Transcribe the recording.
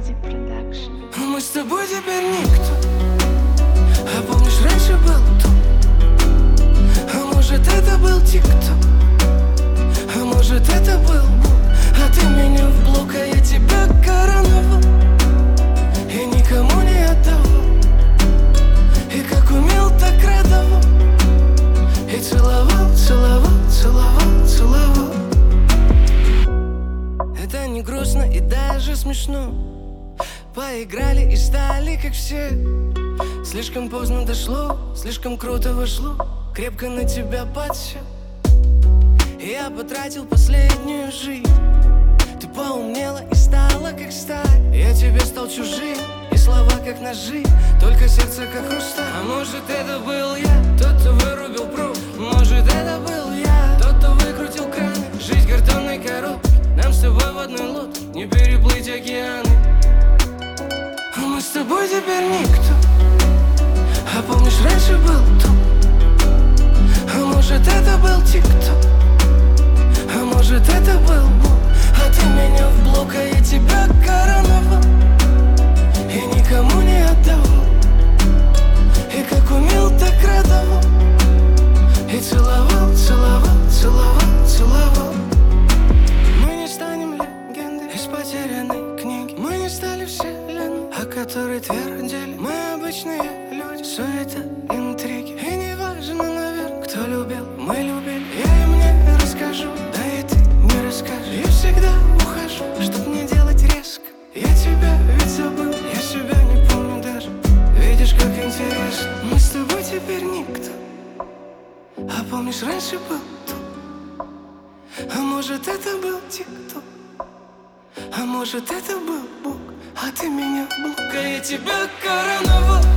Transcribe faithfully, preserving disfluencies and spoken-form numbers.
Music Production. Мы с тобой теперь никто. А помнишь, раньше был тут? А может, это был ТикТок? А может, это был Бог? А ты меня в блок, а я тебя короновал и никому не отдавал. И как умел, так радовал. И целовал, целовал, целовал, целовал. Это не грустно и даже смешно. Поиграли и стали как все. Слишком поздно дошло, слишком круто вошло. Крепко на тебя подсел. Я потратил последнюю жизнь. Ты поумнела и стала как сталь. Я тебе стал чужим, и слова как ножи, только сердце как хрусталь. А может, это был я, тот, кто вырубил провод. Может, это был я, тот, кто выкрутил краны. Жизнь картонной коробки, нам с тобой в одной лодке не переплыть океаны. А мы с тобой теперь никто. А помнишь, раньше был тут? А может, это был ТикТок? А может, это был Бог? А ты меня в блок, а я тебя короновал и никому не отдавал. И как умел, так радовал. И целовал, целовал, целовал, целовал. Мы не станем легендой из потерянной книги. Мы не стали вселенной, о которой твердили. Мы обычные люди, суета, интриги. И не важно, наверное, кто любил, мы любили. Я им не расскажу, да и ты не расскажешь. Я всегда ухожу, чтоб не делать резко. Я тебя ведь забыл, я себя не помню даже. Видишь, как интересно. Мы с тобой теперь никто. А помнишь, раньше был тут? А может, это был ТикТок? А может, это был Бог? А ты меня в блок, а я тебя короновал